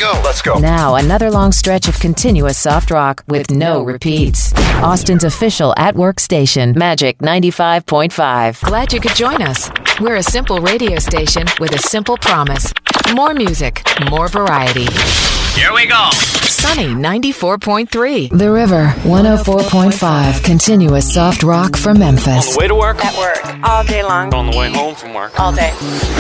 Let's go. Now, another long stretch of continuous soft rock with no repeats. Austin's official at-work station, Magic 95.5. Glad you could join us. We're a simple radio station with a simple promise. More music, more variety. Here we go. Sunny 94.3. The River 104.5. Continuous soft rock from Memphis. On the way to work? At work. All day long. On the way home from work? All day.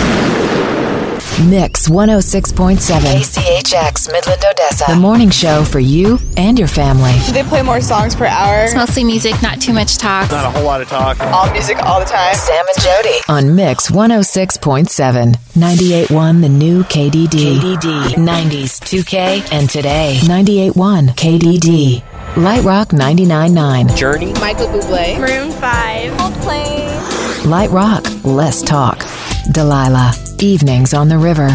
Mix 106.7. KCHX Midland, Odessa. The morning show for you and your family. They play more songs per hour. It's mostly music, not too much talk. Not a whole lot of talk. All music all the time. Sam and Jody. On Mix 106.7. 98.1 The New KDD. KDD. 90s, 2K, and today. 98.1 KDD. Light Rock 99.9. Journey. Michael Bublé. Maroon 5. Coldplay. Light Rock, less talk. Delilah. Evenings on the River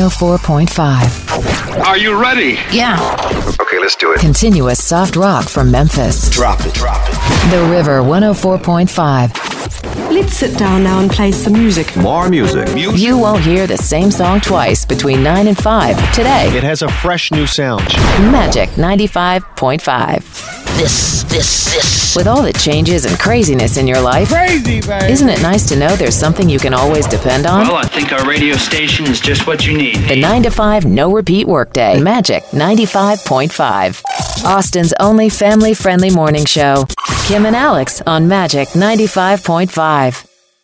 104.5. Are you ready? Yeah. Okay, let's do it. Continuous soft rock from Memphis. Drop it. The River 104.5. Let's sit down now and play some music. More music. You won't hear the same song twice between 9 and 5 today. It has a fresh new sound. Magic 95.5. This. With all the changes and craziness in your life, Crazy, baby. isn't it nice to know there's something you can always depend on? Well, I think our radio station is just what you need. The 9 to 5 no repeat workday. Magic 95.5. Austin's only family-friendly morning show. Kim and Alex on Magic 95.5.